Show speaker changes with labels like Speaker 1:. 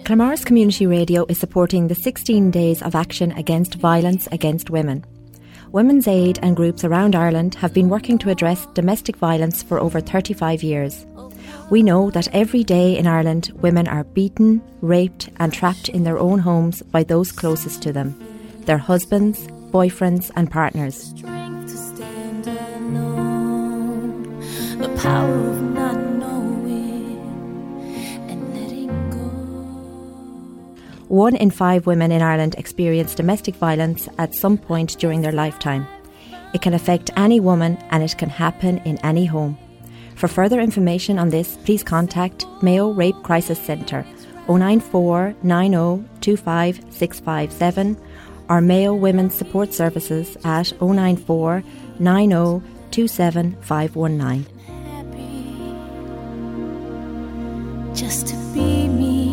Speaker 1: Claremorris Community Radio is supporting the 16 Days of Action Against Violence Against Women. Women's Aid and groups around Ireland have been working to address domestic violence for over 35 years. We know that every day in Ireland, women are beaten, raped and trapped in their own homes by those closest to them, their husbands, boyfriends and partners.
Speaker 2: The power of not knowing and letting go.
Speaker 1: 1 in 5 women in Ireland experience domestic violence at some point during their lifetime. It can affect any woman and it can happen in any home. For further information on this, please contact Mayo Rape Crisis Centre 094 90 25 657 or Mayo Women's Support Services at 094 90 27 519.
Speaker 2: Just to be me.